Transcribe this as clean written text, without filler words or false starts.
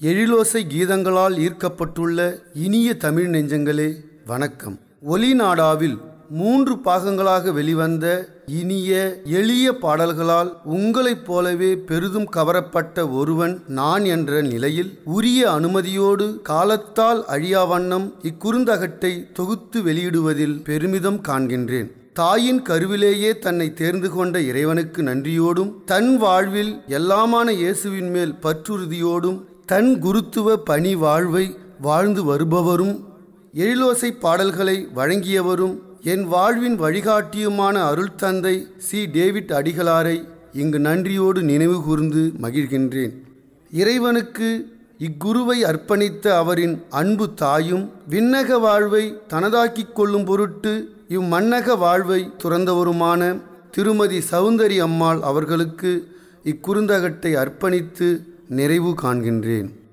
எழிலோசை கீதங்களால் ஈர்க்கப்பட்டுள்ள இனிய தமிழ் நெஞ்சங்களே வணக்கம். ஒலி நாடாவில் 3 பாகங்களாக வெளிவந்த இனிய எளிய பாடல்களால் உங்களைப் போலவே பெரிதும் கவரப்பட்ட ஒருவன் நான் என்ற நிலையில் உரிய அனுமதியோடு காலத்தால் அழியா வண்ணம் இக்குறுந்தகட்டை தொகுத்து வெளியிடுவதில் பெருமிதம் காண்கின்றேன். தாயின் கருவிலேயே தன்னை தேர்ந்து கொண்ட இறைவனுக்கு நன்றியோடும் தன் வாழ்வில் எல்லாமான இயேசுவின் மேல் பற்றுறுதியோடும் தன் குருத்துவ பணி வாழ்வை வாழ்ந்து வருபவரும் எழிலோசை பாடல்களை வழங்கியவரும் என் வாழ்வின் வழிகாட்டியுமான அருள் தந்தை சி. டேவிட் அடிகளாரை இங்கு நன்றியோடு நினைவு கூர்ந்து மகிழ்கின்றேன். இறைவனுக்கு இக்குருவை அர்ப்பணித்த அவரின் அன்பு தாயும் விண்ணக வாழ்வை தனதாக்கிக் கொள்ளும் பொருட்டு இம்மண்ணக வாழ்வை துறந்தவருமான திருமதி சௌந்தரி அம்மாள் அவர்களுக்கு இக்குறுந்தகட்டை அர்ப்பணித்து நிறைவு காண்கின்றேன்.